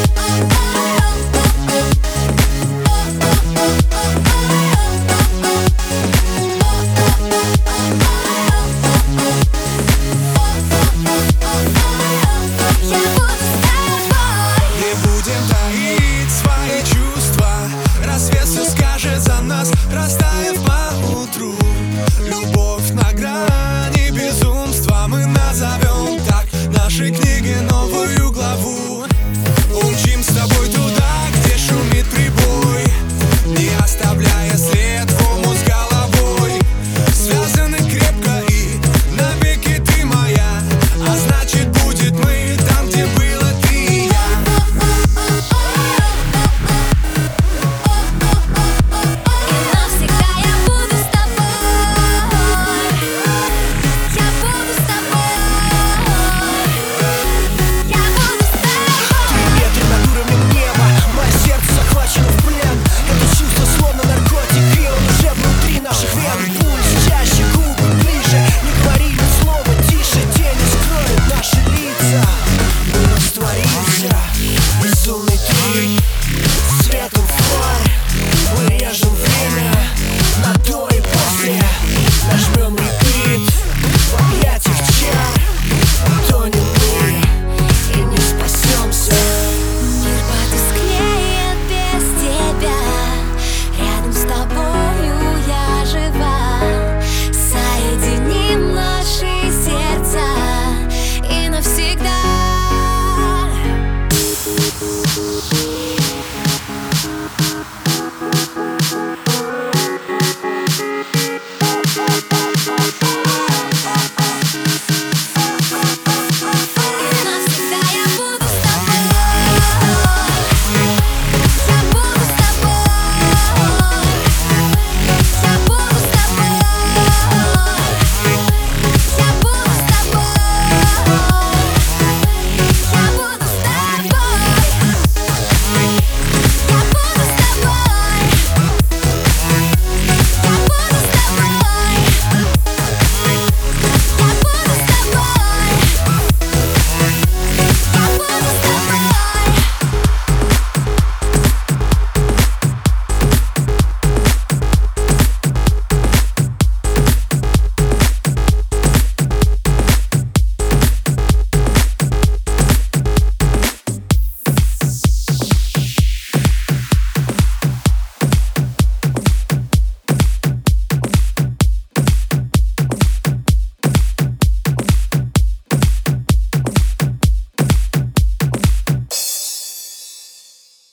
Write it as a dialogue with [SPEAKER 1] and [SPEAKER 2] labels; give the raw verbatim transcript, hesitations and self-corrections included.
[SPEAKER 1] Растаяв поутру, любовь на грани безумства. Мы назовем так нашей книге новую главу. Умчим с тобой туда, где шумит прибой, не оставляя след в омут с головой. Связаны крепко и навеки ты моя, а значит будет мы там, где было ты и я.
[SPEAKER 2] Безумный ты, светом фар.